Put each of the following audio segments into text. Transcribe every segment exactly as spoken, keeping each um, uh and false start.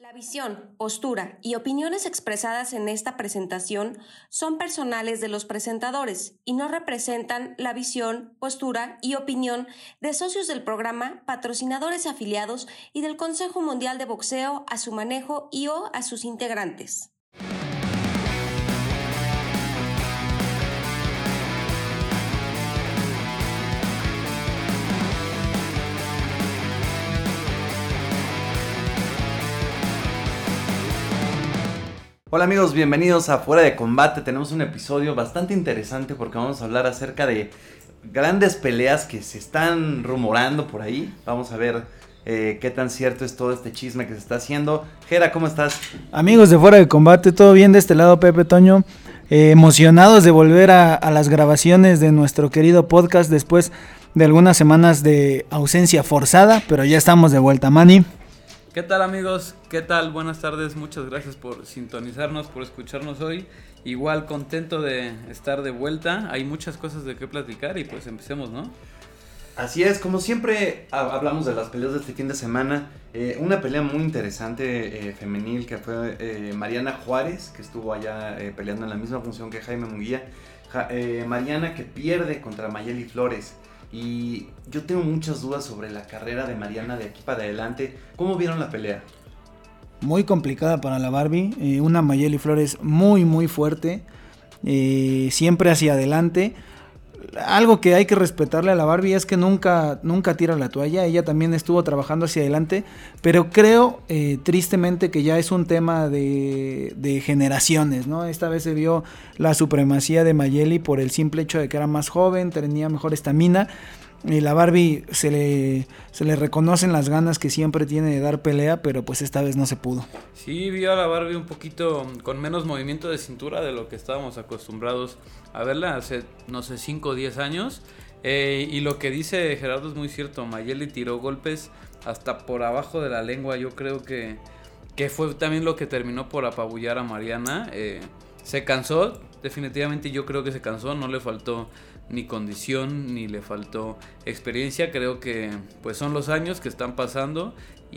La visión, postura y opiniones expresadas en esta presentación son personales de los presentadores y no representan la visión, postura y opinión de socios del programa, patrocinadores afiliados y del Consejo Mundial de Boxeo a su manejo y o a sus integrantes. Hola amigos, bienvenidos a Fuera de Combate. Tenemos un episodio bastante interesante porque vamos a hablar acerca de grandes peleas que se están rumorando por ahí. Vamos a ver eh, qué tan cierto es todo este chisme que se está haciendo. Jera, ¿cómo estás? Amigos de Fuera de Combate, todo bien de este lado, Pepe Toño. Eh, emocionados de volver a, a las grabaciones de nuestro querido podcast después de algunas semanas de ausencia forzada, pero ya estamos de vuelta, Manny. ¿Qué tal amigos? ¿Qué tal? Buenas tardes, muchas gracias por sintonizarnos, por escucharnos hoy. Igual contento de estar de vuelta, hay muchas cosas de qué platicar y pues empecemos, ¿no? Así es, como siempre hablamos de las peleas de este fin de semana. Eh, una pelea muy interesante eh, femenil que fue eh, Mariana Juárez, que estuvo allá eh, peleando en la misma función que Jaime Munguía. Ja, eh, Mariana que pierde contra Mayeli Flores. Y yo tengo muchas dudas sobre la carrera de Mariana de aquí para adelante. ¿Cómo vieron la pelea? Muy complicada para la Barbie, eh, una Mayeli Flores muy muy fuerte, eh, siempre hacia adelante. Algo que hay que respetarle a la Barbie es que nunca, nunca tira la toalla. Ella también estuvo trabajando hacia adelante, pero creo eh, tristemente que ya es un tema de, de generaciones, ¿no? Esta vez se vio la supremacía de Mayeli por el simple hecho de que era más joven, tenía mejor estamina. Y la Barbie se le, se le reconocen las ganas que siempre tiene de dar pelea, pero pues esta vez no se pudo. Sí, vio a la Barbie un poquito con menos movimiento de cintura de lo que estábamos acostumbrados a verla hace, no sé, cinco o diez años. Eh, y lo que dice Gerardo es muy cierto, Mayeli tiró golpes hasta por abajo de la lengua. Yo creo que, que fue también lo que terminó por apabullar a Mariana. Eh, se cansó, definitivamente yo creo que se cansó, no le faltó ni condición, ni le faltó experiencia. Creo que pues son los años que están pasando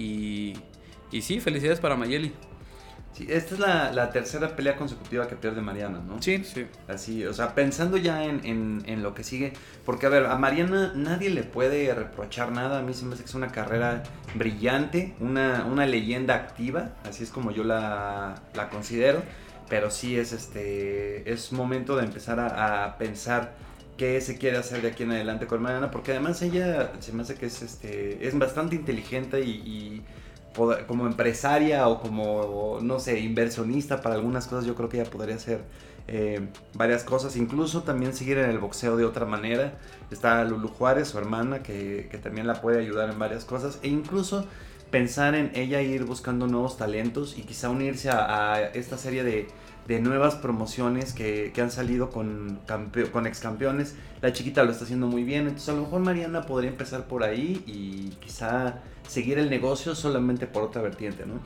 y, y sí, felicidades para Mayeli. Sí, esta es la, la tercera pelea consecutiva que pierde Mariana, ¿no? Sí, sí. Así, o sea, pensando ya en, en, en lo que sigue, porque a ver, a Mariana nadie le puede reprochar nada. A mí se me hace que es una carrera brillante, una, una leyenda activa, así es como yo la, la considero, pero sí es, este, es momento de empezar a, a pensar qué se quiere hacer de aquí en adelante con Mariana, porque además ella se me hace que es, este, es bastante inteligente y, y poder, como empresaria o como, no sé, inversionista para algunas cosas. Yo creo que ella podría hacer eh, varias cosas, incluso también seguir en el boxeo de otra manera. Está Lulu Juárez, su hermana, que, que también la puede ayudar en varias cosas, e incluso pensar en ella ir buscando nuevos talentos y quizá unirse a, a esta serie de de nuevas promociones que, que han salido con, campe- con ex campeones. La chiquita lo está haciendo muy bien, entonces a lo mejor Mariana podría empezar por ahí y quizá seguir el negocio solamente por otra vertiente, ¿no?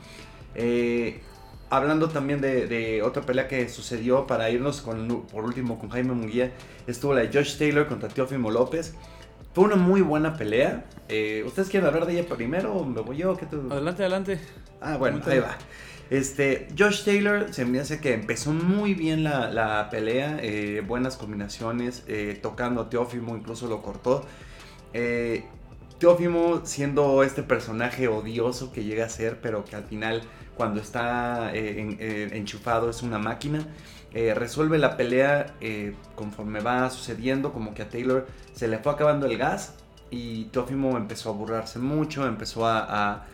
Eh, hablando también de, de otra pelea que sucedió, para irnos con, por último con Jaime Munguía, estuvo la de Josh Taylor contra Teófimo López. Fue una muy buena pelea. Eh, ¿Ustedes quieren hablar de ella primero o me voy yo? ¿Qué te... Adelante, adelante. Ah, bueno, ahí va. Este, Josh Taylor se me hace que empezó muy bien la, la pelea, eh, buenas combinaciones, eh, tocando a Teófimo, incluso lo cortó. Eh, Teófimo siendo este personaje odioso que llega a ser, pero que al final cuando está eh, en, eh, enchufado es una máquina. Eh, resuelve la pelea eh, conforme va sucediendo, como que a Taylor se le fue acabando el gas y Teófimo empezó a burlarse mucho, empezó a... a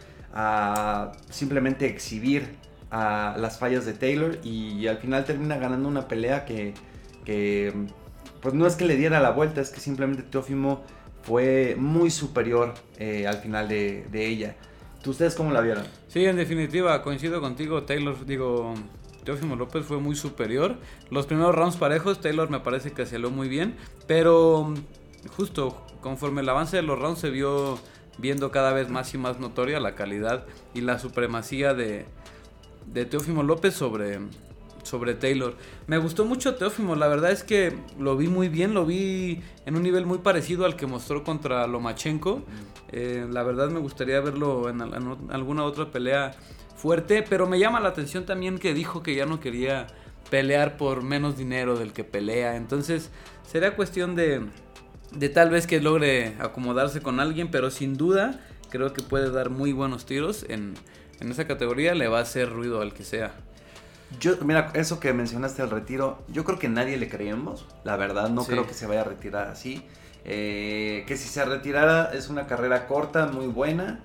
a simplemente exhibir a las fallas de Taylor y al final termina ganando una pelea que, que pues no es que le diera la vuelta, es que simplemente Teófimo fue muy superior eh, al final de, de ella. ¿Ustedes cómo la vieron? Sí, en definitiva, coincido contigo. Taylor, digo, Teófimo López fue muy superior. Los primeros rounds parejos, Taylor me parece que salió muy bien, pero justo conforme el avance de los rounds se vio viendo cada vez más y más notoria la calidad y la supremacía de, de Teófimo López sobre, sobre Taylor. Me gustó mucho Teófimo, la verdad es que lo vi muy bien, lo vi en un nivel muy parecido al que mostró contra Lomachenko. Eh, la verdad me gustaría verlo en, en alguna otra pelea fuerte, pero me llama la atención también que dijo que ya no quería pelear por menos dinero del que pelea. Entonces será cuestión de, de tal vez que logre acomodarse con alguien, pero sin duda creo que puede dar muy buenos tiros en, en esa categoría. Le va a hacer ruido al que sea. Yo, mira, eso que mencionaste del retiro, yo creo que nadie le creemos, la verdad, no sí. creo que se vaya a retirar así. Eh, que si se retirara es una carrera corta, muy buena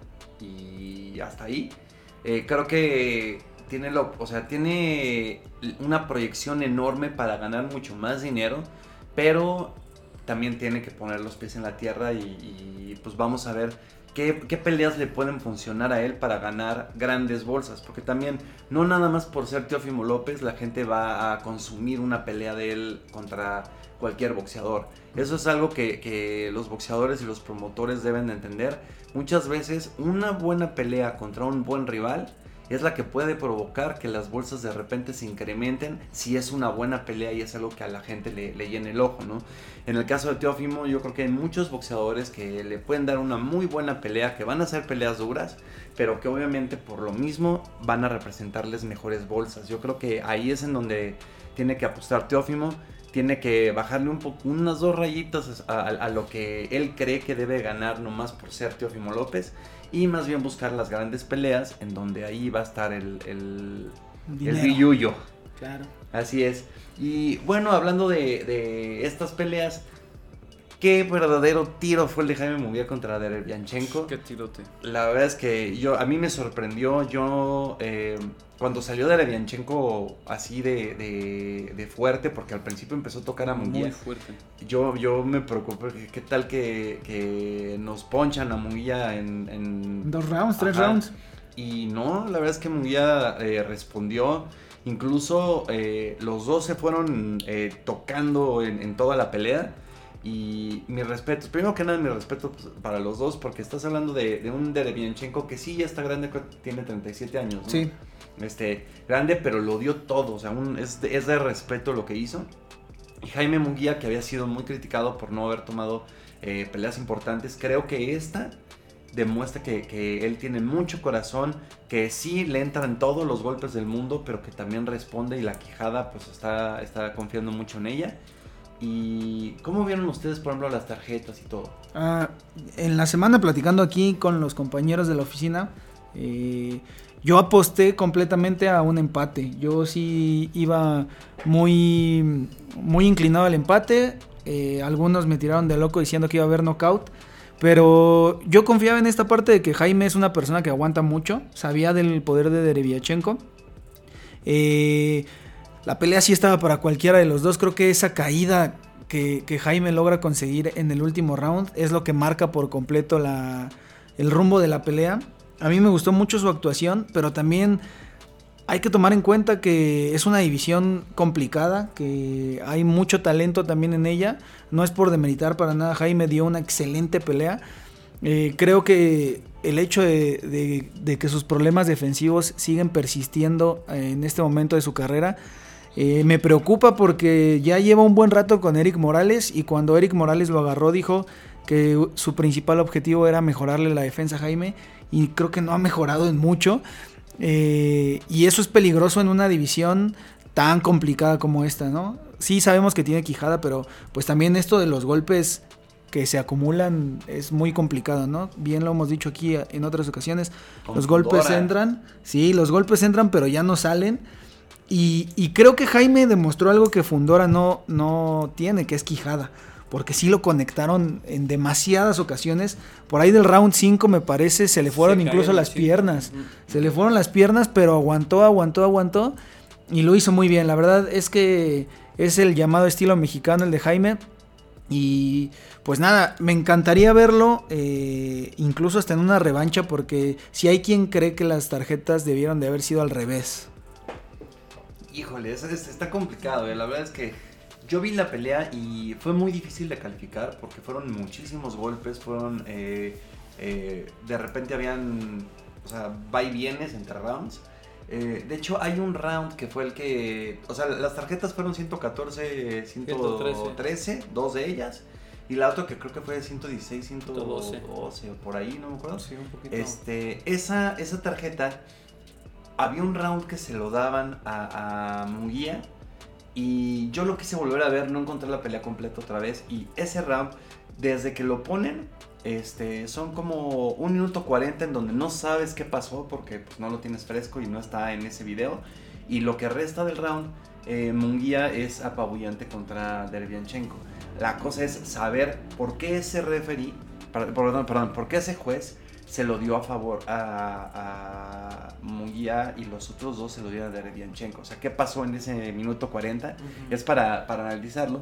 y hasta ahí. Eh, creo que tiene, lo, o sea, tiene una proyección enorme para ganar mucho más dinero, pero también tiene que poner los pies en la tierra y, y pues vamos a ver qué, qué peleas le pueden funcionar a él para ganar grandes bolsas, porque también no nada más por ser Teófimo López la gente va a consumir una pelea de él contra cualquier boxeador. Eso es algo que, que los boxeadores y los promotores deben de entender. Muchas veces una buena pelea contra un buen rival es la que puede provocar que las bolsas de repente se incrementen si es una buena pelea y es algo que a la gente le, le llene el ojo, ¿no? En el caso de Teófimo, yo creo que hay muchos boxeadores que le pueden dar una muy buena pelea, que van a ser peleas duras, pero que obviamente por lo mismo van a representarles mejores bolsas. Yo creo que ahí es en donde tiene que apostar Teófimo. Tiene que bajarle un poco, unas dos rayitas a, a, a lo que él cree que debe ganar nomás por ser Teófimo López. Y más bien buscar las grandes peleas en donde ahí va a estar el, el, el billuyo. Claro. Así es. Y bueno, hablando de, de estas peleas, qué verdadero tiro fue el de Jaime Munguía contra Derevyanchenko. Qué tirote. La verdad es que yo, a mí me sorprendió. Yo... Eh, Cuando salió Derevyanchenko así de, de, de fuerte, porque al principio empezó a tocar a Munguía. Muy fuerte. Yo, yo me preocupé, ¿qué tal que, que nos ponchan a Munguía en, en... Dos rounds, tres Ajá. rounds. Y no, la verdad es que Munguía eh, respondió. Incluso eh, los dos se fueron eh, tocando en, en toda la pelea. Y mis respetos, primero que nada mis respetos para los dos, porque estás hablando de, de un Derevyanchenko que sí ya está grande, tiene treinta y siete años, ¿no? Sí. Este, grande, pero lo dio todo, o sea, un, es, de, es de respeto lo que hizo. Y Jaime Munguía, que había sido muy criticado por no haber tomado eh, peleas importantes, creo que esta demuestra que, que él tiene mucho corazón, que sí le entran todos los golpes del mundo, pero que también responde y la quijada pues está, está confiando mucho en ella. ¿Y cómo vieron ustedes, por ejemplo, las tarjetas y todo? Ah, en la semana platicando aquí con los compañeros de la oficina, eh, yo aposté completamente a un empate. Yo sí iba muy, muy inclinado al empate. Eh, algunos me tiraron de loco diciendo que iba a haber knockout. Pero yo confiaba en esta parte de que Jaime es una persona que aguanta mucho. Sabía del poder de Derevyanchenko. Eh... La pelea sí estaba para cualquiera de los dos. Creo que esa caída que, que Jaime logra conseguir en el último round es lo que marca por completo la, el rumbo de la pelea. A mí me gustó mucho su actuación, pero también hay que tomar en cuenta que es una división complicada, que hay mucho talento también en ella. No es por demeritar para nada, Jaime dio una excelente pelea. Eh, creo que el hecho de, de, de que sus problemas defensivos siguen persistiendo en este momento de su carrera Eh, me preocupa porque ya lleva un buen rato con Eric Morales y cuando Eric Morales lo agarró dijo que su principal objetivo era mejorarle la defensa a Jaime y creo que no ha mejorado en mucho eh, y eso es peligroso en una división tan complicada como esta, ¿no? Sí sabemos que tiene quijada, pero pues también esto de los golpes que se acumulan es muy complicado, ¿no? Bien lo hemos dicho aquí en otras ocasiones, Con los golpes Fundora. entran, sí, los golpes entran pero ya no salen. Y, y creo que Jaime demostró algo que Fundora no, no tiene, que es quijada. Porque sí lo conectaron en demasiadas ocasiones. Por ahí del round cinco me parece se le fueron Se incluso cayó, las sí. piernas. Se le fueron las piernas, pero aguantó, aguantó, aguantó. Y lo hizo muy bien. La verdad es que es el llamado estilo mexicano, el de Jaime. Y pues nada, me encantaría verlo eh, incluso hasta en una revancha. Porque si hay quien cree que las tarjetas debieron de haber sido al revés. Híjole, es, es, está complicado, ¿eh? La verdad es que yo vi la pelea y fue muy difícil de calificar porque fueron muchísimos golpes, fueron, eh, eh, de repente habían, o sea, va y vienes entre rounds. Eh, de hecho, hay un round que fue el que, o sea, las tarjetas fueron ciento catorce, ciento trece, dos de ellas. Y la otra que creo que fue ciento dieciséis, ciento doce, o por ahí, no me acuerdo. Sí, un poquito. Este, esa, esa tarjeta había un round que se lo daban a, a Munguía y yo lo quise volver a ver, no encontré la pelea completa otra vez y ese round, desde que lo ponen, este, son como un minuto cuarenta en donde no sabes qué pasó porque pues, no lo tienes fresco y no está en ese video y lo que resta del round, eh, Munguía es apabullante contra Derevyanchenko. La cosa es saber por qué ese referee, perdón, perdón, por qué ese juez se lo dio a favor a, a Munguía y los otros dos se lo dieron a Derevyanchenko. O sea, ¿qué pasó en ese minuto cuarenta? Uh-huh. Es para, para analizarlo.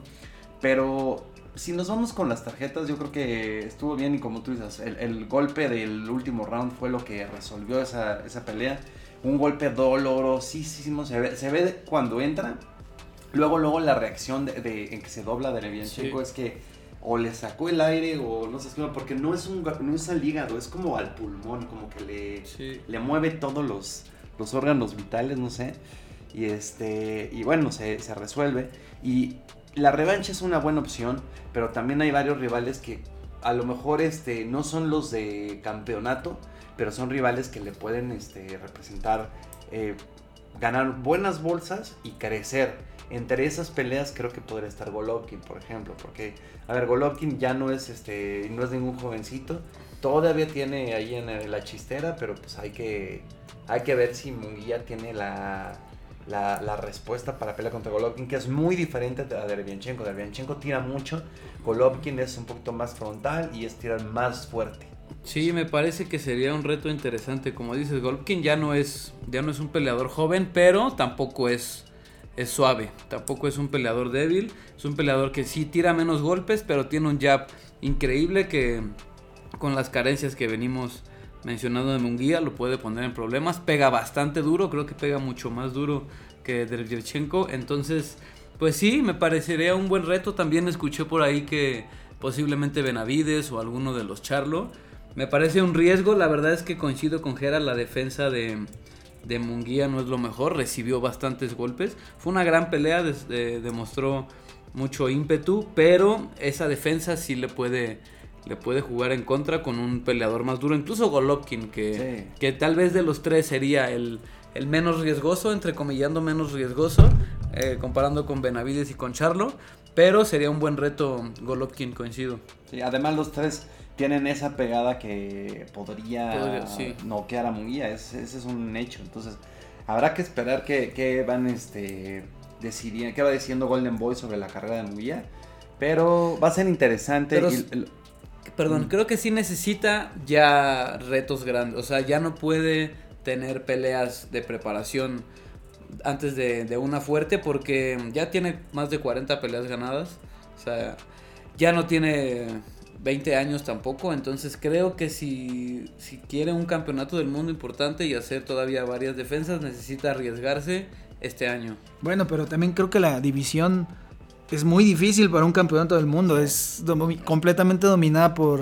Pero si nos vamos con las tarjetas, yo creo que estuvo bien y como tú dices, el, el golpe del último round fue lo que resolvió esa, esa pelea. Un golpe dolorosísimo, se ve, se ve cuando entra. Luego, luego la reacción de, de, en que se dobla Derevyanchenko sí. es que o le sacó el aire o no sé, porque no es, un, no es al hígado, es como al pulmón, como que le, sí. le mueve todos los, los órganos vitales, no sé. Y, este, y bueno, se, se resuelve. Y la revancha es una buena opción, pero también hay varios rivales que a lo mejor este, no son los de campeonato, pero son rivales que le pueden este, representar, eh, ganar buenas bolsas y crecer. Entre esas peleas creo que podría estar Golovkin, por ejemplo, porque, a ver, Golovkin ya no es este no es ningún jovencito, todavía tiene ahí en la chistera, pero pues hay que hay que ver si Munguía tiene la, la, la respuesta para pelear contra Golovkin, que es muy diferente a Derevyanchenko. Derevyanchenko tira mucho, Golovkin es un poquito más frontal y es tirar más fuerte. Sí, me parece que sería un reto interesante, como dices, Golovkin ya no es ya no es un peleador joven, pero tampoco es Es suave, tampoco es un peleador débil, es un peleador que sí tira menos golpes, pero tiene un jab increíble que con las carencias que venimos mencionando de Munguía lo puede poner en problemas. Pega bastante duro, creo que pega mucho más duro que Derevyanchenko, entonces pues sí, me parecería un buen reto. También escuché por ahí que posiblemente Benavides o alguno de los Charlo. Me parece un riesgo, la verdad es que coincido con Gera, la defensa de... de Munguía no es lo mejor, recibió bastantes golpes, fue una gran pelea, des, de, demostró mucho ímpetu, pero esa defensa sí le puede, le puede jugar en contra con un peleador más duro, incluso Golovkin, que, sí. que tal vez de los tres sería el, el menos riesgoso, entrecomillando menos riesgoso, eh, comparando con Benavides y con Charlo, pero sería un buen reto Golovkin, coincido. Sí, además los tres tienen esa pegada que podría, podría sí. noquear a Munguía, ese, ese es un hecho. Entonces habrá que esperar que, que van este decidiendo, qué va diciendo Golden Boy sobre la carrera de Munguía, pero va a ser interesante. Pero, y, el, perdón, mm. creo que sí necesita ya retos grandes, o sea, ya no puede tener peleas de preparación antes de, de una fuerte, porque ya tiene más de cuarenta peleas ganadas, o sea, ya no tiene veinte años tampoco, entonces creo que si, si quiere un campeonato del mundo importante y hacer todavía varias defensas, necesita arriesgarse este año. Bueno, pero también creo que la división es muy difícil para un campeonato del mundo, es dom- completamente dominada por,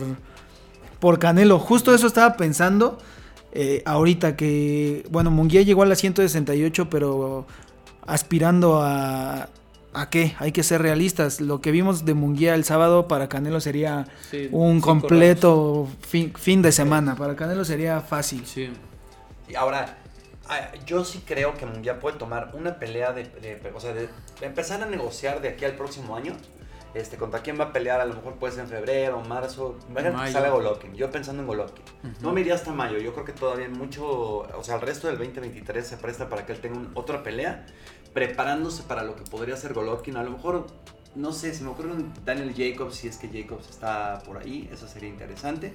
por Canelo. Justo eso estaba pensando eh, ahorita que, bueno, Munguía llegó a la ciento sesenta y ocho, pero aspirando a... ¿A qué? Hay que ser realistas. Lo que vimos de Munguía el sábado para Canelo sería sí, un completo fin, fin de semana. Para Canelo sería fácil. Sí. Y ahora, yo sí creo que Munguía puede tomar una pelea de, de, o sea, de, de empezar a negociar de aquí al próximo año. Este, contra quién va a pelear, a lo mejor puede ser en febrero o marzo. Imagínate que sale Golovkin. Yo pensando en Golovkin. Uh-huh. No me iría hasta mayo. Yo creo que todavía mucho, o sea, el resto del veinte veintitrés se presta para que él tenga un, otra pelea, preparándose para lo que podría ser Golovkin. A lo mejor, no sé, se me ocurre un Daniel Jacobs, si es que Jacobs está por ahí, eso sería interesante.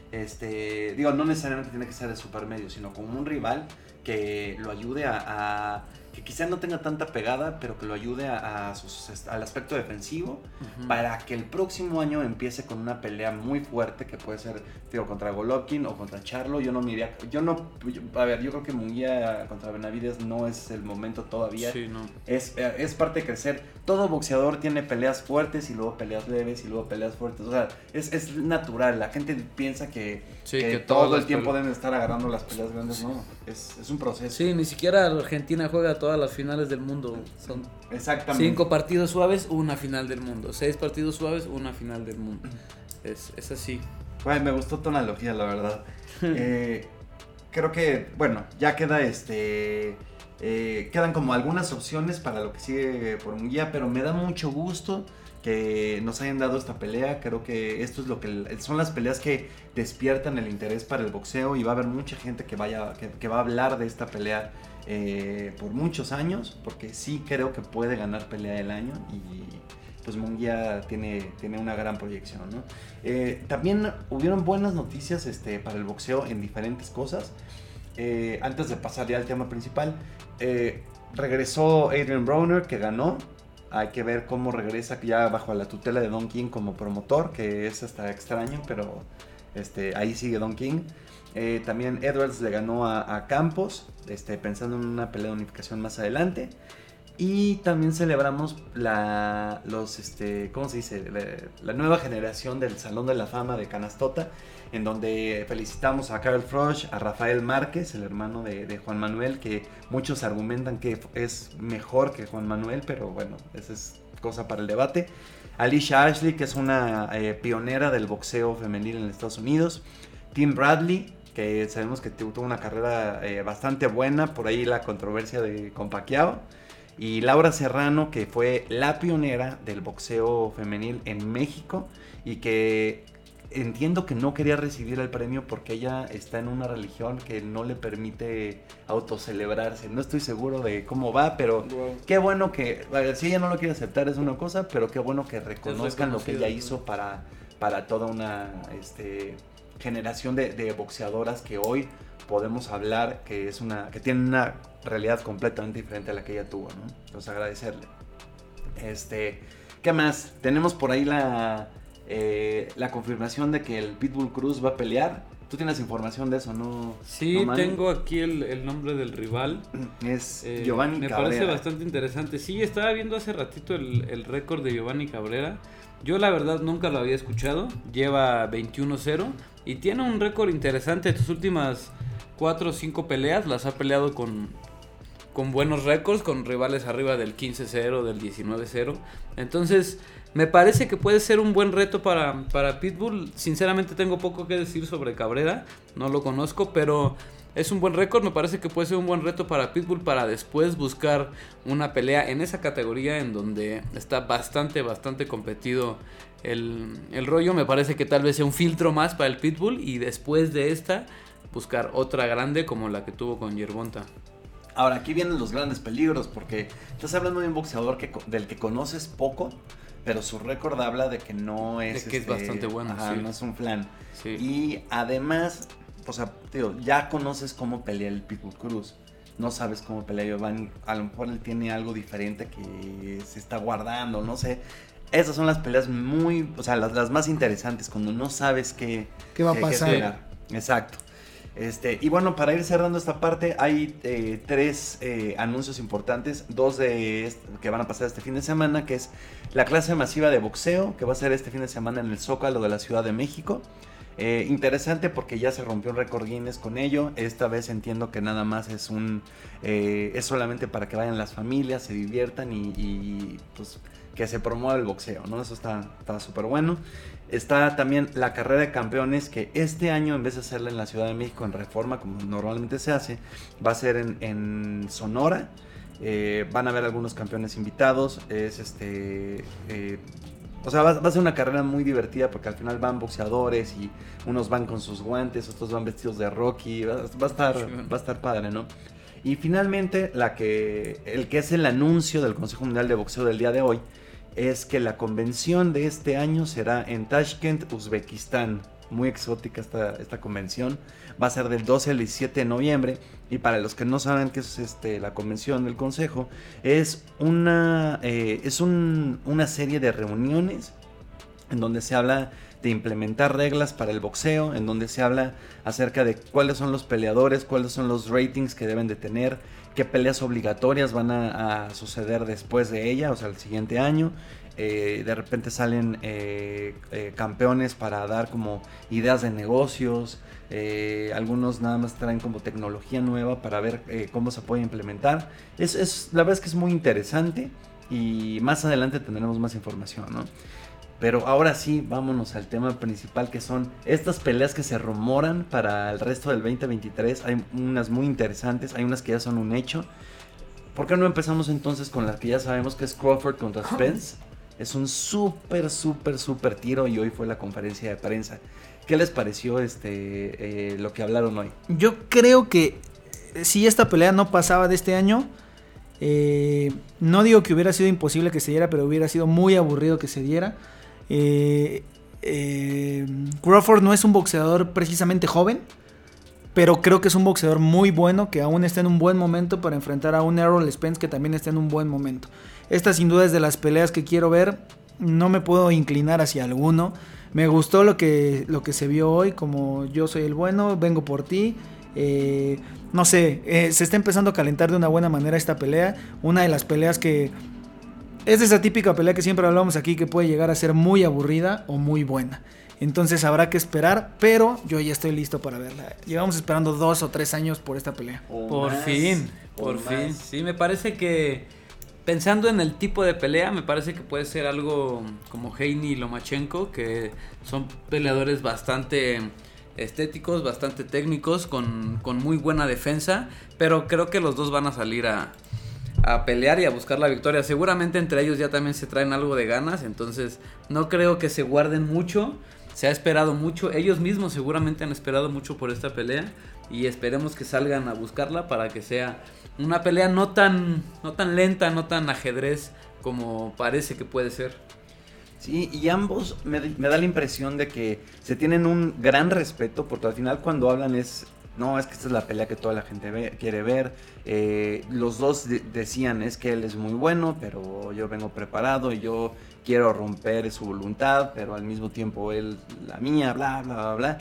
Este, digo, no necesariamente tiene que ser de supermedio, sino como un rival que lo ayude a, a que quizás no tenga tanta pegada, pero que lo ayude a, a sus, al aspecto defensivo, uh-huh. para que el próximo año empiece con una pelea muy fuerte, que puede ser, digo, contra Golovkin o contra Charlo. Yo no me iría, yo no, yo, a ver, yo creo que Munguía contra Benavides no es el momento todavía. Sí, no. Es, es parte de crecer. Todo boxeador tiene peleas fuertes y luego peleas leves y luego peleas fuertes. O sea, es, es natural. La gente piensa que, sí, que, que todo el tiempo peleas... deben estar agarrando las peleas grandes. Sí. No, es, es un proceso. Sí, ni siquiera Argentina juega todas las finales del mundo. Son exactamente cinco partidos suaves, una final del mundo. Seis partidos suaves, una final del mundo. Es, es así. Bueno, me gustó tu analogía, la verdad. eh, creo que, bueno, ya queda este... Eh, quedan como algunas opciones para lo que sigue por Munguía, pero me da mucho gusto que nos hayan dado esta pelea. Creo que esto es lo que son las peleas que despiertan el interés para el boxeo, y va a haber mucha gente que vaya que, que va a hablar de esta pelea eh, por muchos años, porque sí creo que puede ganar pelea del año, y pues Munguía tiene, tiene una gran proyección, ¿no? Eh, también hubieron buenas noticias este, para el boxeo en diferentes cosas. Eh, antes de pasar ya al tema principal, eh, regresó Adrian Broner, que ganó. Hay que ver cómo regresa ya bajo la tutela de Don King como promotor, que es hasta extraño, pero este, ahí sigue Don King. Eh, también Edwards le ganó a, a Campos, este, pensando en una pelea de unificación más adelante. Y también celebramos la, los, este, ¿cómo se dice? La, la nueva generación del Salón de la Fama de Canastota, en donde felicitamos a Carl Froch, a Rafael Márquez, el hermano de, de Juan Manuel, que muchos argumentan que es mejor que Juan Manuel, pero bueno, esa es cosa para el debate. Alicia Ashley, que es una eh, pionera del boxeo femenil en Estados Unidos. Tim Bradley, que sabemos que tuvo una carrera eh, bastante buena, por ahí la controversia de con Pacquiao. Y Laura Serrano, que fue la pionera del boxeo femenil en México, y que entiendo que no quería recibir el premio porque ella está en una religión que no le permite autocelebrarse. No estoy seguro de cómo va, pero wow. Qué bueno que, si ella no lo quiere aceptar es una cosa, pero qué bueno que reconozcan lo que ella hizo para, para toda una este, generación de, de boxeadoras que hoy podemos hablar que es una que tienen una realidad completamente diferente a la que ella tuvo, ¿no? Entonces agradecerle. Este, ¿qué más? Tenemos por ahí la eh, la confirmación de que el Pitbull Cruz va a pelear. ¿Tú tienes información de eso, no? Sí, ¿no, tengo aquí el, el nombre del rival. Es eh, Giovanni me Cabrera. Me parece bastante interesante. Sí, estaba viendo hace ratito el, el récord de Giovanni Cabrera. Yo la verdad nunca lo había escuchado. Lleva veintiuno cero y tiene un récord interesante. Tus últimas cuatro o cinco peleas las ha peleado con, con buenos récords, con rivales arriba del quince cero, del diecinueve cero. Entonces me parece que puede ser un buen reto para, para Pitbull. Sinceramente tengo poco que decir sobre Cabrera, no lo conozco, pero es un buen récord. Me parece que puede ser un buen reto para Pitbull para después buscar una pelea en esa categoría en donde está bastante, bastante competido el, el rollo. Me parece que tal vez sea un filtro más para el Pitbull y después de esta buscar otra grande como la que tuvo con Yerbonta. Ahora, aquí vienen los grandes peligros, porque estás hablando de un boxeador que, del que conoces poco, pero su récord habla de que no es... De que este, es bastante bueno, ajá, sí. no es un flan. Sí. Y además, o sea, tío, ya conoces cómo pelea el Pitbull Cruz. No sabes cómo pelea Giovanni. A lo mejor él tiene algo diferente que se está guardando, no sé. Esas son las peleas muy... O sea, las, las más interesantes, cuando no sabes qué... ¿Qué va a pasar? Qué Exacto. Este, y bueno, para ir cerrando esta parte, hay eh, tres eh, anuncios importantes, dos de est- que van a pasar este fin de semana, que es la clase masiva de boxeo, que va a ser este fin de semana en el Zócalo de la Ciudad de México. Eh, interesante porque ya se rompió un récord Guinness con ello. Esta vez entiendo que nada más es un eh, es solamente para que vayan las familias, se diviertan y, y pues que se promueva el boxeo, ¿no? Eso está súper bueno. Está también la carrera de campeones, que este año, en vez de hacerla en la Ciudad de México en Reforma, como normalmente se hace, va a ser en, en Sonora. Eh, van a haber algunos campeones invitados. Es este... Eh, o sea, va, va a ser una carrera muy divertida porque al final van boxeadores y unos van con sus guantes, otros van vestidos de Rocky. Va, va a estar, va a estar padre, ¿no? Y finalmente, la que, el que es el anuncio del Consejo Mundial de Boxeo del día de hoy, es que la convención de este año será en Tashkent, Uzbekistán. Muy exótica esta, esta convención. Va a ser del doce al diecisiete de noviembre. Y para los que no saben qué es este, la convención del consejo, es una, eh, es un, una serie de reuniones en donde se habla de implementar reglas para el boxeo, en donde se habla acerca de cuáles son los peleadores, cuáles son los ratings que deben de tener, qué peleas obligatorias van a, a suceder después de ella, o sea, el siguiente año. Eh, de repente salen eh, eh, campeones para dar como ideas de negocios. Eh, algunos nada más traen como tecnología nueva para ver eh, cómo se puede implementar. Es, es, la verdad es que es muy interesante y más adelante tendremos más información, ¿no? Pero ahora sí, vámonos al tema principal, que son estas peleas que se rumoran para el resto del veinte veintitrés. Hay unas muy interesantes, hay unas que ya son un hecho. ¿Por qué no empezamos entonces con la que ya sabemos que es Crawford contra Spence? Es un súper, súper, súper tiro y hoy fue la conferencia de prensa. ¿Qué les pareció este eh, lo que hablaron hoy? Yo creo que si esta pelea no pasaba de este año, eh, no digo que hubiera sido imposible que se diera, pero hubiera sido muy aburrido que se diera. Eh, eh, Crawford no es un boxeador precisamente joven, pero creo que es un boxeador muy bueno, que aún está en un buen momento para enfrentar a un Errol Spence que también está en un buen momento. Esta sin duda es de las peleas que quiero ver. No me puedo inclinar hacia alguno. Me gustó lo que, lo que se vio hoy, como yo soy el bueno, vengo por ti. Eh, no sé, eh, se está empezando a calentar de una buena manera esta pelea. Una de las peleas que es esa típica pelea que siempre hablamos aquí, que puede llegar a ser muy aburrida o muy buena. Entonces habrá que esperar, pero yo ya estoy listo para verla. Llevamos esperando dos o tres años por esta pelea. O por más, fin, por fin. Más. Sí, me parece que pensando en el tipo de pelea, me parece que puede ser algo como Haney y Lomachenko, que son peleadores bastante estéticos, bastante técnicos, con, con muy buena defensa, pero creo que los dos van a salir a, a pelear y a buscar la victoria. Seguramente entre ellos ya también se traen algo de ganas, entonces no creo que se guarden mucho. Se ha esperado mucho, ellos mismos seguramente han esperado mucho por esta pelea y esperemos que salgan a buscarla para que sea una pelea no tan, no tan lenta, no tan ajedrez como parece que puede ser. Sí, y ambos me, me da la impresión de que se tienen un gran respeto, porque al final cuando hablan es, no, es que esta es la pelea que toda la gente ve, quiere ver. Eh, los dos de- decían, es que él es muy bueno, pero yo vengo preparado y yo quiero romper su voluntad, pero al mismo tiempo él la mía, bla, bla, bla, bla.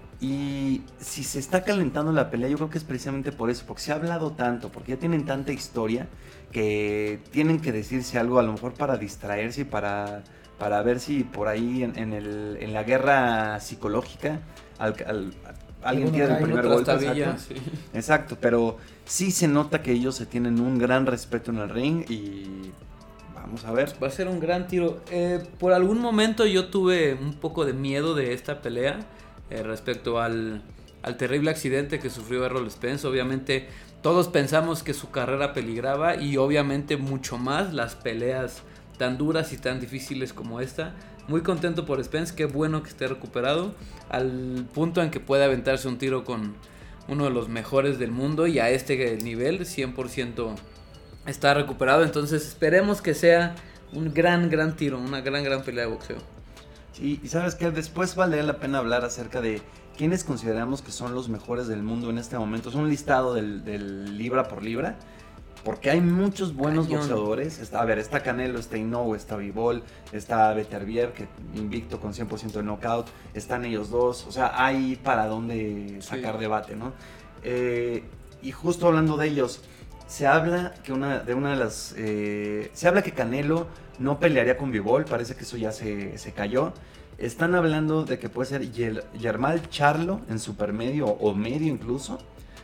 Y si se está calentando la pelea, yo creo que es precisamente por eso, porque se ha hablado tanto, porque ya tienen tanta historia que tienen que decirse algo, a lo mejor para distraerse y para, para ver si por ahí en, en, el, en la guerra psicológica al, al, alguien tiene el primer golpe. Exacto. Sí. Exacto, pero sí se nota que ellos se tienen un gran respeto en el ring y vamos a ver. Va a ser un gran tiro. Eh, por algún momento yo tuve un poco de miedo de esta pelea eh, respecto al, al terrible accidente que sufrió Errol Spence. Obviamente todos pensamos que su carrera peligraba y obviamente mucho más las peleas tan duras y tan difíciles como esta. Muy contento por Spence, qué bueno que esté recuperado al punto en que puede aventarse un tiro con uno de los mejores del mundo y a este nivel cien por ciento está recuperado. Entonces esperemos que sea un gran, gran tiro, una gran, gran pelea de boxeo. Sí, y sabes que después vale la pena hablar acerca de quiénes consideramos que son los mejores del mundo en este momento. Es un listado del, del libra por libra, porque hay muchos buenos Cañón. boxeadores. Está, a ver, está Canelo, está Inoue, está Bivol, está Beterbiev, que invicto con cien por ciento de knockout. Están ellos dos, o sea, hay para dónde sacar Sí. debate, ¿no? Eh, y justo hablando de ellos, se habla que una de una de las eh, se habla que Canelo no pelearía con Bivol, parece que eso ya se, se cayó. Están hablando de que puede ser Yer- Yermal Charlo en supermedio o medio incluso,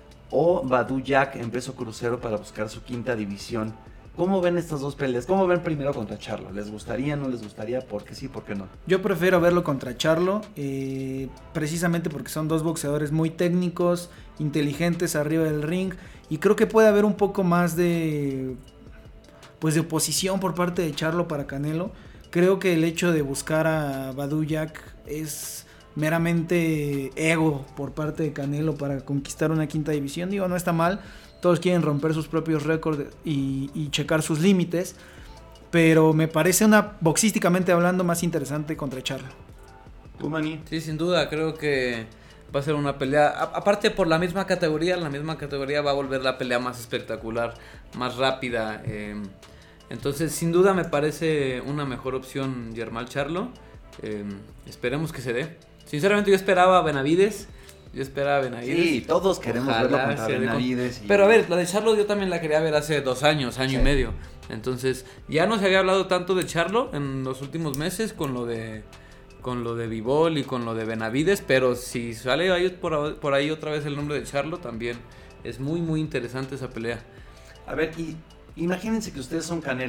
o Badou Jack en peso crucero para buscar su quinta división. ¿Cómo ven estas dos peleas? ¿Cómo ven primero contra Charlo? ¿Les gustaría, no les gustaría? ¿Por qué sí, por qué no? Yo prefiero verlo contra Charlo, eh, precisamente porque son dos boxeadores muy técnicos, inteligentes arriba del ring, y creo que puede haber un poco más de, pues de oposición por parte de Charlo para Canelo. Creo que el hecho de buscar a Badou Jack es meramente ego por parte de Canelo para conquistar una quinta división. Digo, no está mal, todos quieren romper sus propios récords y, y checar sus límites, pero me parece una, boxísticamente hablando, más interesante contra Charlo. ¿Tú, Manny? Sí, sin duda, creo que va a ser una pelea, a- aparte por la misma categoría, la misma categoría va a volver la pelea más espectacular, más rápida. eh, entonces, sin duda me parece una mejor opción Yermal Charlo. eh, esperemos que se dé. Sinceramente yo esperaba a Benavides, yo esperaba a Benavides. Sí, todos queremos Ojalá verlo contra se dé con- Benavides. y- Pero a ver, la de Charlo yo también la quería ver hace dos años, año Sí. y medio. Entonces, ya no se había hablado tanto de Charlo en los últimos meses con lo de con lo de Bivol y con lo de Benavides, pero si sale ahí por, por ahí otra vez el nombre de Charlo, también es muy muy interesante esa pelea. A ver, y imagínense que ustedes son Canelo.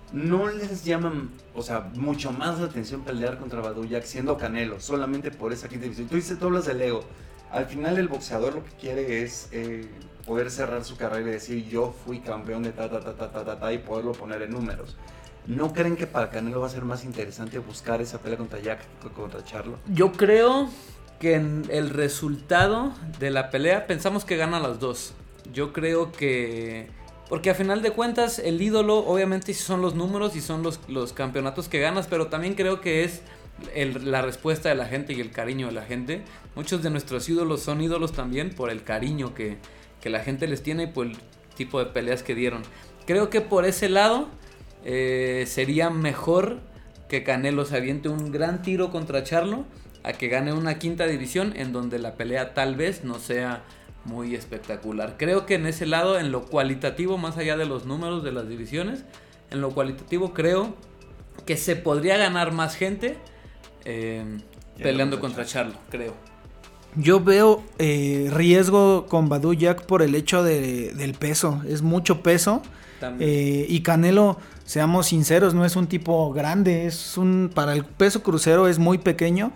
no les llaman, o sea, mucho más la atención pelear contra Badou Jack siendo Canelo, solamente por esa quinta división. Tú dices, tú hablas del ego. Al final el boxeador lo que quiere es eh, poder cerrar su carrera y decir yo fui campeón de ta ta ta ta ta ta, ta y poderlo poner en números. ¿No creen que para Canelo va a ser más interesante buscar esa pelea contra Jack que contra Charlo? Yo creo que en el resultado de la pelea pensamos que gana las dos. Yo creo que... Porque a final de cuentas el ídolo obviamente son los números y son los, los campeonatos que ganas, pero también creo que es el, la respuesta de la gente y el cariño de la gente. Muchos de nuestros ídolos son ídolos también por el cariño que, que la gente les tiene y por el tipo de peleas que dieron. Creo que por ese lado eh, sería mejor que Canelo se aviente un gran tiro contra Charlo a que gane una quinta división en donde la pelea tal vez no sea muy espectacular. Creo que en ese lado, en lo cualitativo, más allá de los números de las divisiones, en lo cualitativo creo que se podría ganar más gente eh, peleando contra Charlo, creo. Yo veo eh, riesgo con Badou Jack por el hecho de, del peso, es mucho peso. Eh, y Canelo, seamos sinceros, no es un tipo grande, es un para el peso crucero es muy pequeño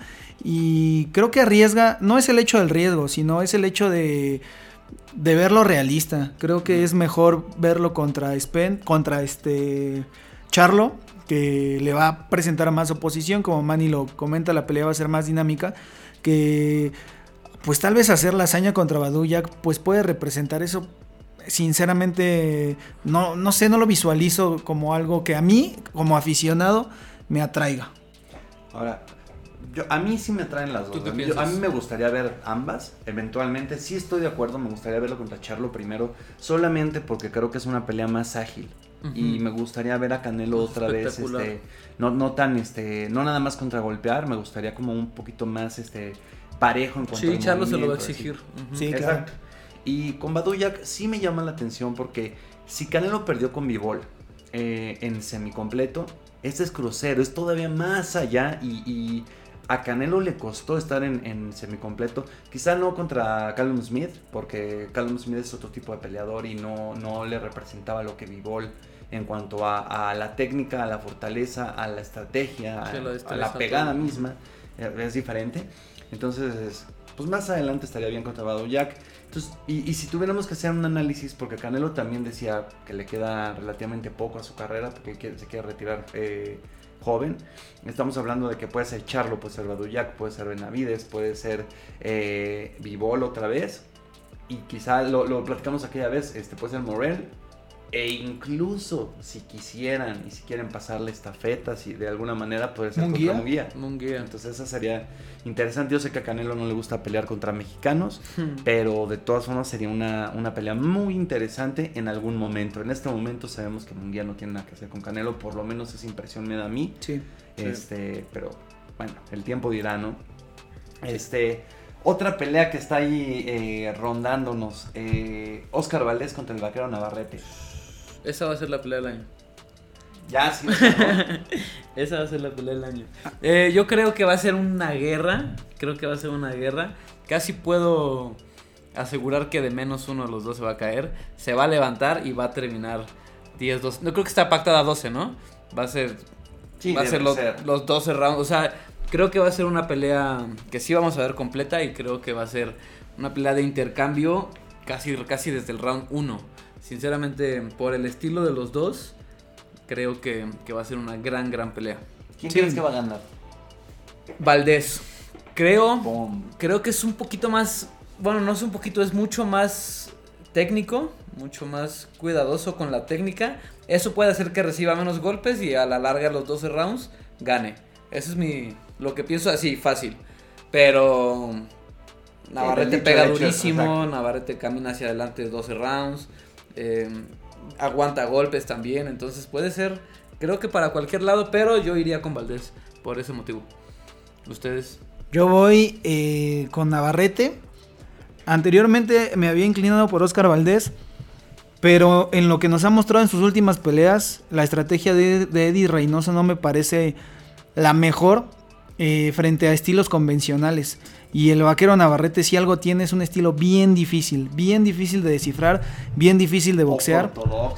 y creo que arriesga, no es el hecho del riesgo, sino es el hecho de, de verlo realista. Creo que es mejor verlo contra Spen, contra este Charlo, que le va a presentar más oposición, como Manny lo comenta, la pelea va a ser más dinámica, que pues tal vez hacer la hazaña contra Badou Jack pues puede representar eso. Sinceramente, no, no sé, no lo visualizo como algo que a mí, como aficionado, me atraiga. Ahora, yo, a mí sí me atraen las dos. Yo, a mí me gustaría ver ambas, eventualmente. Sí estoy de acuerdo, me gustaría verlo contra Charlo primero, solamente porque creo que es una pelea más ágil. Uh-huh. Y me gustaría ver a Canelo otra vez, este, no, no tan, este, no nada más contra golpear, me gustaría como un poquito más, este, parejo en cuanto sí, a Charlo se lo va a exigir. Uh-huh. Sí, exacto. Claro. Y con Badou Jack sí me llama la atención porque si Canelo perdió con Bivol eh, en semicompleto, este es crucero, es todavía más allá y, y a Canelo le costó estar en, en semicompleto. Quizá no contra Callum Smith, porque Callum Smith es otro tipo de peleador y no, no le representaba lo que Bivol en cuanto a, a la técnica, a la fortaleza, a la estrategia, sí, a, a la pegada misma, es diferente. Entonces, pues más adelante estaría bien contra Badou Jack. Entonces, y, y si tuviéramos que hacer un análisis, porque Canelo también decía que le queda relativamente poco a su carrera, porque quiere, se quiere retirar eh, joven, estamos hablando de que puede ser Charlo, puede ser Badou Jack, puede ser Benavides, puede ser eh, Bivol otra vez, y quizá lo, lo platicamos aquella vez, este puede ser Morel, e incluso si quisieran y si quieren pasarle estafetas y de alguna manera puede ser Munguía. contra Munguía. Munguía. Entonces esa sería interesante. Yo sé que a Canelo no le gusta pelear contra mexicanos, hmm. pero de todas formas sería una, una pelea muy interesante en algún momento. En este momento sabemos que Munguía no tiene nada que hacer con Canelo, por lo menos esa impresión me da a mí. Sí. Este, sí. Pero bueno, el tiempo dirá, ¿no? Este, otra pelea que está ahí eh, rondándonos, eh, Oscar Valdés contra el Vaquero Navarrete. Esa va a ser la pelea del año. Ya, sí. ¿No? Esa va a ser la pelea del año. Eh, yo creo que va a ser una guerra. Creo que va a ser una guerra. Casi puedo asegurar que de menos uno de los dos se va a caer. Se va a levantar y va a terminar diez doce. No creo que está pactada a doce, ¿no? Va a ser, sí, va a ser los, ser los doce rounds. O sea, creo que va a ser una pelea que sí vamos a ver completa. Y creo que va a ser una pelea de intercambio casi, casi desde el round uno. Sinceramente, por el estilo de los dos, creo que, que va a ser una gran, gran pelea. ¿Quién sí. crees que va a ganar? Valdés. Creo, Boom. creo que es un poquito más, bueno, no es un poquito, es mucho más técnico, mucho más cuidadoso con la técnica. Eso puede hacer que reciba menos golpes y a la larga los doce rounds gane. Eso es mi, lo que pienso así, fácil. Pero Navarrete sí, pega durísimo, Navarrete camina hacia adelante doce rounds. Eh, aguanta golpes también, entonces puede ser, creo que para cualquier lado, pero yo iría con Valdés por ese motivo. ¿Ustedes? Yo voy eh, con Navarrete. Anteriormente me había inclinado por Oscar Valdés, pero en lo que nos ha mostrado en sus últimas peleas, la estrategia de, de Eddie Reynoso no me parece la mejor eh, frente a estilos convencionales. Y el Vaquero Navarrete, si algo tiene, es un estilo bien difícil, bien difícil de descifrar, bien difícil de boxear. Ortodoxo.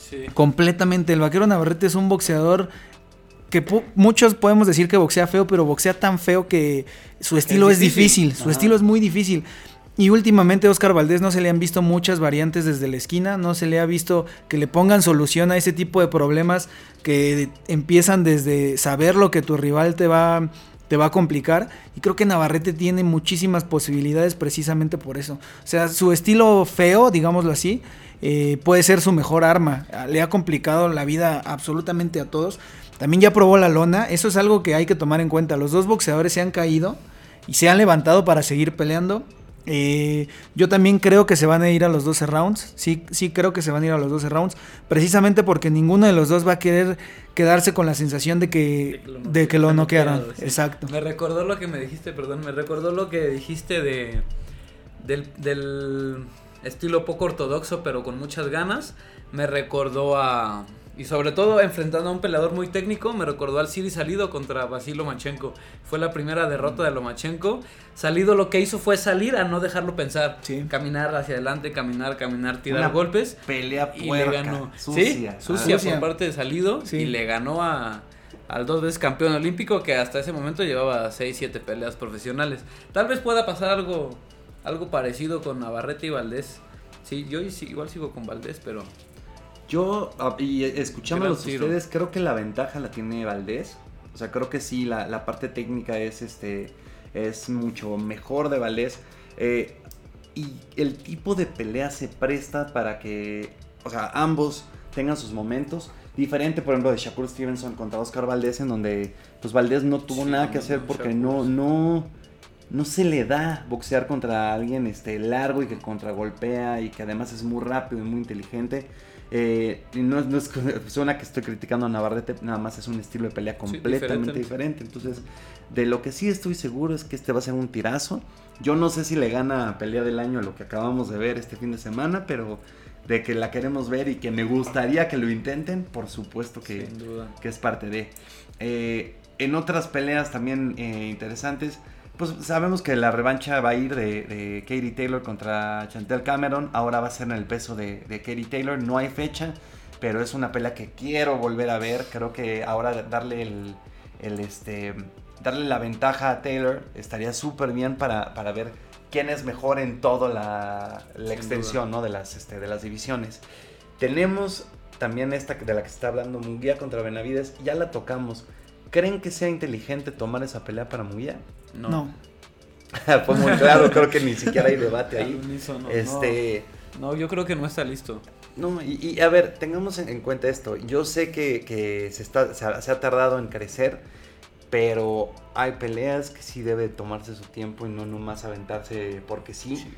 Sí. Completamente. El Vaquero Navarrete es un boxeador que pu- muchos podemos decir que boxea feo, pero boxea tan feo que su estilo es, Es difícil. difícil. Su Ajá. estilo es muy difícil. Y últimamente a Oscar Valdés no se le han visto muchas variantes desde la esquina, no se le ha visto que le pongan solución a ese tipo de problemas que empiezan desde saber lo que tu rival te va, te va a complicar. Y creo que Navarrete tiene muchísimas posibilidades precisamente por eso. O sea, su estilo feo, digámoslo así, eh, puede ser su mejor arma. Le ha complicado la vida absolutamente a todos. También ya probó la lona, eso es algo que hay que tomar en cuenta. Los dos boxeadores se han caído y se han levantado para seguir peleando. Eh, yo también creo que se van a ir a los doce rounds. Sí, sí creo que se van a ir a los doce rounds. Precisamente porque ninguno de los dos va a querer quedarse con la sensación de que, de que lo noquearon. Sí. Exacto. Me recordó lo que me dijiste, perdón, me recordó lo que dijiste de del, del estilo poco ortodoxo, pero con muchas ganas. Me recordó a... Y sobre todo enfrentando a un peleador muy técnico, me recordó al Siri Salido contra Vasily Lomachenko. Fue la primera derrota de Lomachenko. Salido lo que hizo fue salir a no dejarlo pensar. Sí. Caminar hacia adelante, caminar, caminar, tirar Una golpes. Pelea Y puerca, le ganó. sucia. Sí, sucia Ah, sucia. por parte de Salido. Sí. Y le ganó a, al dos veces campeón olímpico que hasta ese momento llevaba seis, siete peleas profesionales. Tal vez pueda pasar algo, algo parecido con Navarrete y Valdés. Sí, yo sí, igual sigo con Valdés, pero... Yo, ah, y escuchándolos Gran tiro. ustedes, creo que la ventaja la tiene Valdés. O sea, creo que sí, la, la parte técnica es este es mucho mejor de Valdés. Eh, y el tipo de pelea se presta para que, o sea, ambos tengan sus momentos. Diferente, por ejemplo, de Shakur Stevenson contra Oscar Valdés, en donde pues Valdés no tuvo Sí, nada que no, hacer no, porque Shakur. no, no, no se le da boxear contra alguien este, largo y que contragolpea y que además es muy rápido y muy inteligente. Eh, y no, no es suena que estoy criticando a Navarrete, nada más es un estilo de pelea completamente Sí, diferente. Entonces, de lo que sí estoy seguro es que este va a ser un tirazo. Yo no sé si le gana a pelea del año a lo que acabamos de ver este fin de semana, pero de que la queremos ver y que me gustaría que lo intenten, por supuesto que, Sin duda. que es parte de. Eh, en otras peleas también eh, interesantes, pues sabemos que la revancha va a ir de, de Katie Taylor contra Chantel Cameron. Ahora va a ser en el peso de, de Katie Taylor. No hay fecha, pero es una pelea que quiero volver a ver. Creo que ahora darle el, el este darle la ventaja a Taylor estaría súper bien para, para ver quién es mejor en toda la, la extensión, ¿no? de, las, este, de las divisiones. Tenemos también esta de la que se está hablando, Munguía contra Benavides. Ya la tocamos. ¿Creen que sea inteligente tomar esa pelea para Munguía? No. No. Fue muy claro, creo que ni siquiera hay debate Al ahí. unísono, Este, no. no, yo creo que no está listo. no, y, y a ver, tengamos en, en cuenta esto. Yo sé que, que se, está, se, ha, se ha tardado en crecer, pero hay peleas que sí debe tomarse su tiempo y no nomás aventarse porque sí. Sí.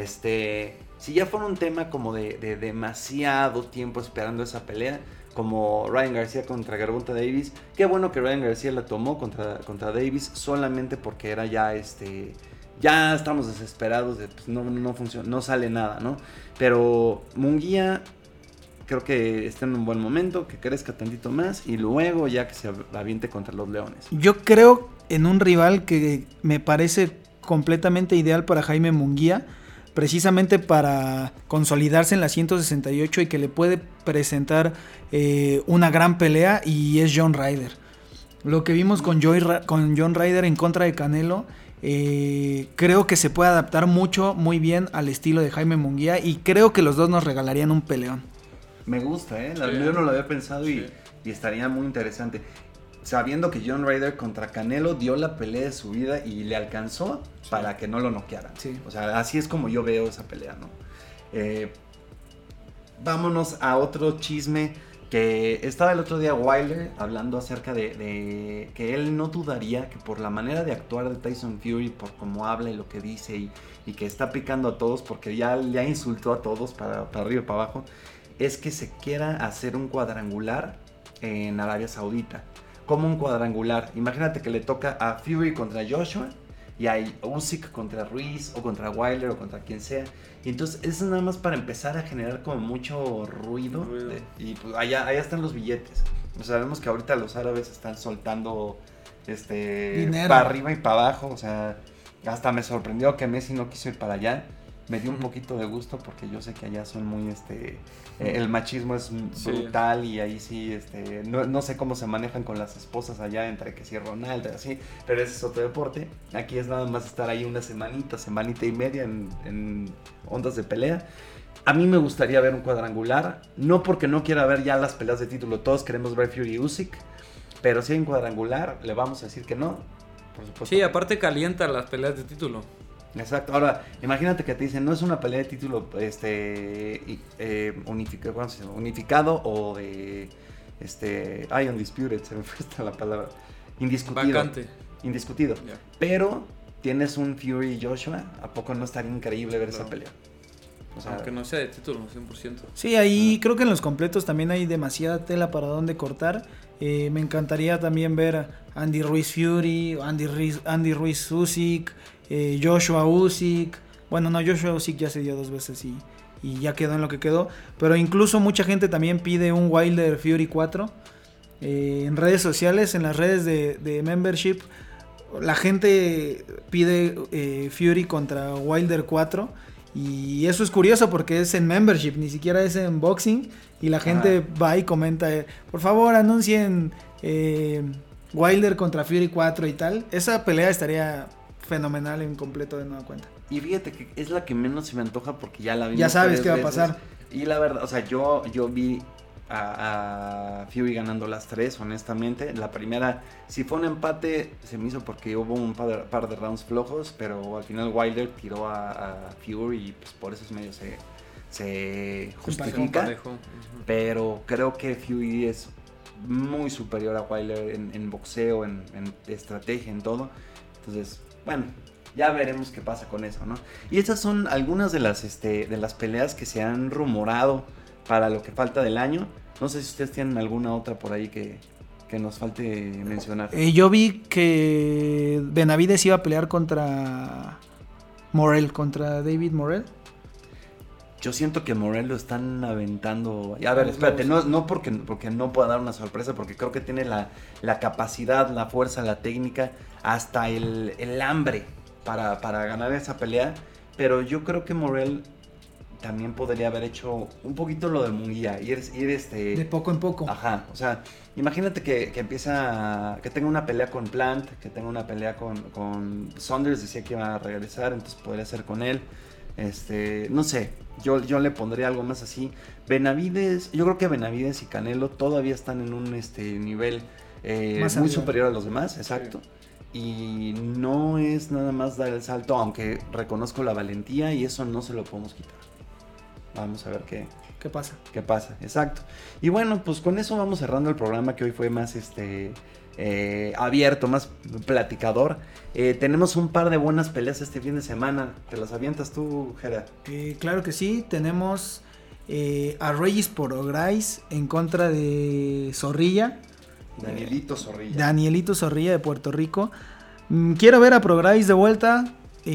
Este, si ya fuera un tema como de, de demasiado tiempo esperando esa pelea, como Ryan García contra Gervonta Davis, qué bueno que Ryan García la tomó contra, contra Davis solamente porque era ya este, ya estamos desesperados de pues no, no funciona, no sale nada, ¿no? Pero Munguía creo que está en un buen momento, que crezca tantito más y luego ya que se aviente contra los Leones. Yo creo en un rival que me parece completamente ideal para Jaime Munguía, precisamente para consolidarse en la ciento sesenta y ocho y que le puede presentar eh, una gran pelea, y es John Ryder. Lo que vimos con, Joy, con John Ryder en contra de Canelo, eh, creo que se puede adaptar mucho, muy bien al estilo de Jaime Munguía, y creo que los dos nos regalarían un peleón. Me gusta, ¿eh? La, Sí. Yo no lo había pensado y, Sí. y estaría muy interesante. Sabiendo que John Ryder contra Canelo dio la pelea de su vida y le alcanzó Sí. para que no lo noquearan. Sí. O sea, así es como yo veo esa pelea, ¿no? Eh, vámonos a otro chisme que estaba el otro día Wilder hablando acerca de, de que él no dudaría que por la manera de actuar de Tyson Fury, por cómo habla y lo que dice y, y que está picando a todos porque ya, ya insultó a todos para, para arriba y para abajo, es que se quiera hacer un cuadrangular en Arabia Saudita. Como un cuadrangular. Imagínate que le toca a Fury contra Joshua y hay Usyk contra Ruiz o contra Wilder o contra quien sea. Y entonces eso es nada más para empezar a generar como mucho ruido. Ruido. De- y pues allá, allá están los billetes. O sea, sabemos que ahorita los árabes están soltando este Dinero. para arriba y para abajo. O sea, hasta me sorprendió que Messi no quiso ir para allá. me dio un poquito de gusto porque yo sé que allá son muy, este, eh, el machismo es brutal, sí. Y ahí sí, este, no, no sé cómo se manejan con las esposas allá, entre que si Ronaldo, así, pero ese es otro deporte. Aquí es nada más estar ahí una semanita, semanita y media en, en ondas de pelea. A mí me gustaría ver un cuadrangular, no porque no quiera ver ya las peleas de título, todos queremos ver Fury y Usyk, pero si hay un cuadrangular, le vamos a decir que no, por supuesto. Sí, aparte calienta las peleas de título. Exacto. Ahora, imagínate que te dicen, no es una pelea de título este eh, unificado, ¿cómo se llama? Unificado o de este ay, undisputed, se me fue esta la palabra, indiscutido. Vacante. Indiscutido. Yeah. Pero tienes un Fury y Joshua, ¿a poco no estaría increíble ver no. esa pelea? O sea, aunque no sea de título, cien por ciento. Sí, ahí ah. creo que en los completos también hay demasiada tela para dónde cortar. Eh, me encantaría también ver a Andy Ruiz Fury, Andy Ruiz, Andy Ruiz Usyk, eh, Joshua Usyk. Bueno, no, Joshua Usyk ya se dio dos veces y, y ya quedó en lo que quedó. Pero incluso mucha gente también pide un Wilder Fury cuatro. Eh, en redes sociales, en las redes de, de membership, la gente pide eh, Fury contra Wilder cuatro. Y eso es curioso porque es en membership, ni siquiera es en boxing. Y la gente ah. va y comenta, eh, por favor anuncien eh, Wilder contra Fury cuatro y tal. Esa pelea estaría fenomenal en completo de nueva cuenta. Y fíjate que es la que menos se me antoja porque ya la vi. Ya sabes qué va a pasar. Y la verdad, o sea, yo, yo vi a, a Fury ganando las tres, honestamente. La primera, si fue un empate, se me hizo porque hubo un par de, par de rounds flojos, pero al final Wilder tiró a, a Fury y pues por esos medios se, se justifica. Parejo, parejo. Uh-huh. Pero creo que Fury es muy superior a Wilder en, en boxeo, en, en estrategia, en todo. Entonces, bueno, ya veremos qué pasa con eso, ¿no? Y estas son algunas de las, este, de las peleas que se han rumorado para lo que falta del año. No sé si ustedes tienen alguna otra por ahí que, que nos falte mencionar. Eh, yo vi que Benavides iba a pelear contra Morrell, contra David Morrell. Yo siento que Morrell lo están aventando. A ver, espérate, no, no porque, porque no pueda dar una sorpresa, porque creo que tiene la, la capacidad, la fuerza, la técnica, hasta el, el hambre para, para ganar esa pelea. Pero yo creo que Morrell también podría haber hecho un poquito lo de Munguía, ir, ir este... de poco en poco. Ajá, o sea, imagínate que, que empieza, que tenga una pelea con Plant, que tenga una pelea con, con Saunders, decía que iba a regresar, entonces podría ser con él. Este, no sé, yo, yo le pondría algo más así. Benavides, yo creo que Benavides y Canelo todavía están en un este nivel eh, muy superior a los demás, exacto. Sí. Y no es nada más dar el salto, aunque reconozco la valentía y eso no se lo podemos quitar. Vamos a ver qué, qué pasa. Qué pasa, exacto. Y bueno, pues con eso vamos cerrando el programa que hoy fue más este eh, abierto, más platicador. Eh, tenemos un par de buenas peleas este fin de semana. ¿Te las avientas tú, Jera? Eh, claro que sí. Tenemos eh, a Regis Prograis en contra de Zorrilla. Danielito Zorrilla. Danielito Zorrilla de Puerto Rico. Mm, quiero ver a Prograis de vuelta.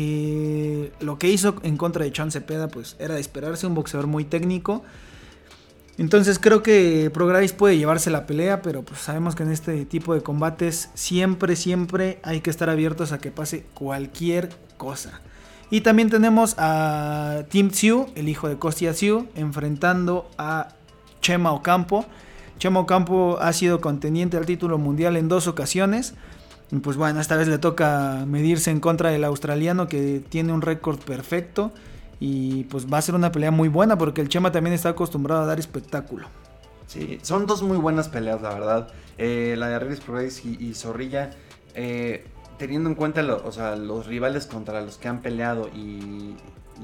Eh, lo que hizo en contra de Sean Cepeda pues era de esperarse, un boxeador muy técnico. Entonces creo que Prograis puede llevarse la pelea, pero pues sabemos que en este tipo de combates siempre, siempre hay que estar abiertos a que pase cualquier cosa. Y también tenemos a Tim Tszyu, el hijo de Kostya Tszyu, enfrentando a Chema Ocampo. Chema Ocampo ha sido contendiente al título mundial en dos ocasiones. Y pues bueno, esta vez le toca medirse en contra del australiano que tiene un récord perfecto. Y pues va a ser una pelea muy buena porque el Chema también está acostumbrado a dar espectáculo. Sí, son dos muy buenas peleas, la verdad. Eh, la de Regis Prograis y, y Zorrilla, eh, teniendo en cuenta lo, o sea, los rivales contra los que han peleado y,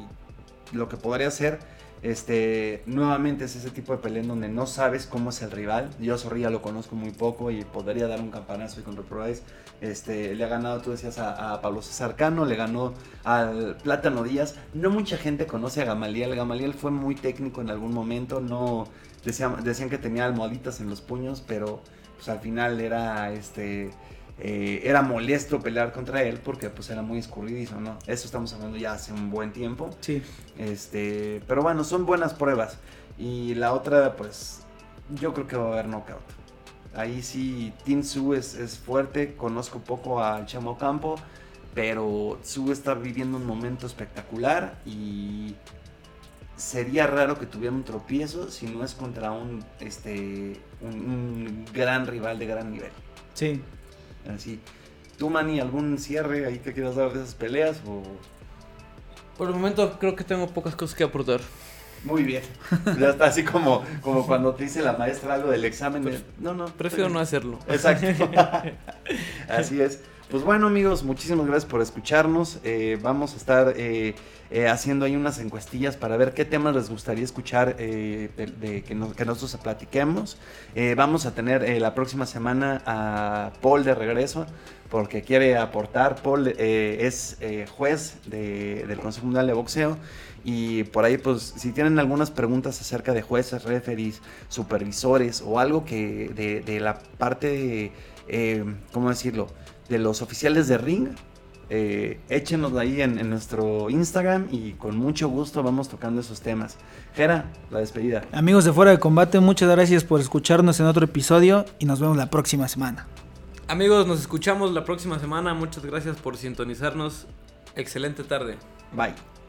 y lo que podría ser, este, nuevamente es ese tipo de pelea en donde no sabes cómo es el rival. Yo a Zorrilla lo conozco muy poco y podría dar un campanazo y contra Prograis. Este, le ha ganado, tú decías, a, a Pablo César Cano, le ganó al Plátano Díaz. No mucha gente conoce a Gamaliel. Gamaliel fue muy técnico en algún momento. No decían, decían que tenía almohaditas en los puños, pero pues al final era este eh, era molesto pelear contra él porque pues era muy escurridizo, ¿no? Eso estamos hablando ya hace un buen tiempo. Sí. Este, pero bueno, son buenas pruebas. Y la otra, pues, yo creo que va a haber knockout. Ahí sí, Tim Tszyu es, es fuerte, conozco poco a Chema Ocampo, pero Tszyu está viviendo un momento espectacular y sería raro que tuviera un tropiezo si no es contra un, este, un, un gran rival de gran nivel. Sí. Así. ¿Tú, Manny, algún cierre ahí que quieras dar de esas peleas? O... Por el momento creo que tengo pocas cosas que aportar. Muy bien. Ya está así como, como cuando te dice la maestra algo del examen. De... No, no. Prefiero no hacerlo. Exacto. Así es. Pues bueno, amigos, muchísimas gracias por escucharnos. Eh, vamos a estar eh, eh, haciendo ahí unas encuestillas para ver qué temas les gustaría escuchar eh, de, de que, nos, que nosotros platiquemos. Eh, vamos a tener eh, la próxima semana a Paul de regreso, porque quiere aportar. Paul eh, es eh, juez de, del Consejo Mundial de Boxeo. Y por ahí, pues, si tienen algunas preguntas acerca de jueces, referees, supervisores o algo que de, de la parte de, eh, ¿cómo decirlo?, de los oficiales de ring, eh, échenos ahí en, en nuestro Instagram y con mucho gusto vamos tocando esos temas. Gera, la despedida. Amigos de Fuera de Combate, muchas gracias por escucharnos en otro episodio y nos vemos la próxima semana. Amigos, nos escuchamos la próxima semana. Muchas gracias por sintonizarnos. Excelente tarde. Bye.